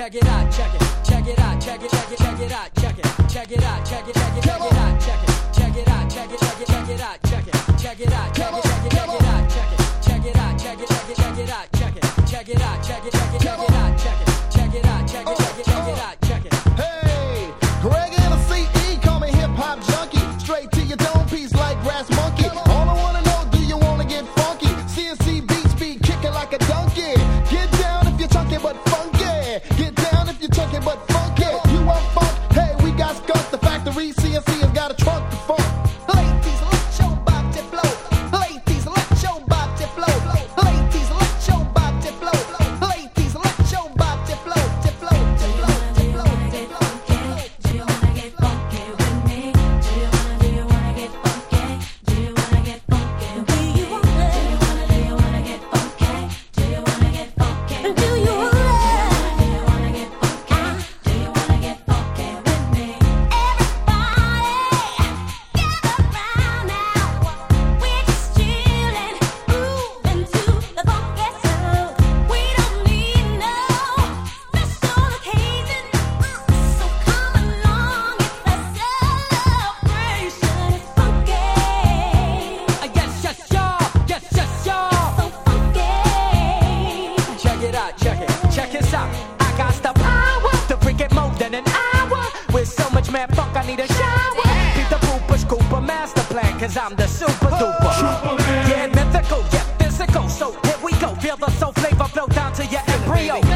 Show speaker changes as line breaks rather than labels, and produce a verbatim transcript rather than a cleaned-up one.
check it out, check it, check it out, check it, check it, check it out, check it, check it out, check it, check it, check it out, check it, check it out, check it, check it, check it out, check it, check it out, check it, check it, check it out, check it, check it out, check it, check it, check it out, check it, check it out, check it, check it, check it out, check it, check it out, check it, check it, check it out, check it.
Hey, Greg and the C E call me hip hop junkie, straight to your dome piece like Grass Monkey. All I wanna know, do you wanna get funky? C N C beats be kicking like a donkey. Get down if you're chunky but funky. Get down if you're chunky but funky. You want funk? Hey, we got skunk the factory. C N C has got a trunk to funk. Ladies, let your body flow. Ladies, let your body flow. Ladies, let your body flow. Ladies, let your body flow. To flow, to flow, to flow, to flow.
Do you wanna get funky with me? Do you wanna, do you wanna get funky? Do you wanna get funky with me? Do you wanna, do you wanna, do you wanna get funky? Do you wanna get funky with me? Do you wanna, do you wanna get funky? Do you wanna get funky with me? Everybody, gather round now. We're just chillin', groovin' to the funky sound. We don't need no special occasion, so come along, it's a celebration. It's funky,
Yes, yes, y'all, yes, yes, y'all.
so funky.
Check it out, check it, check this out. I got the power to freak it more than an hour. With so much mad funk, I need a shower. Beat the pooper, scooper, master plan, cause I'm the super duper. Yeah, mythical, yeah, physical. So here we go, feel the soul flavor flow down to your embryo.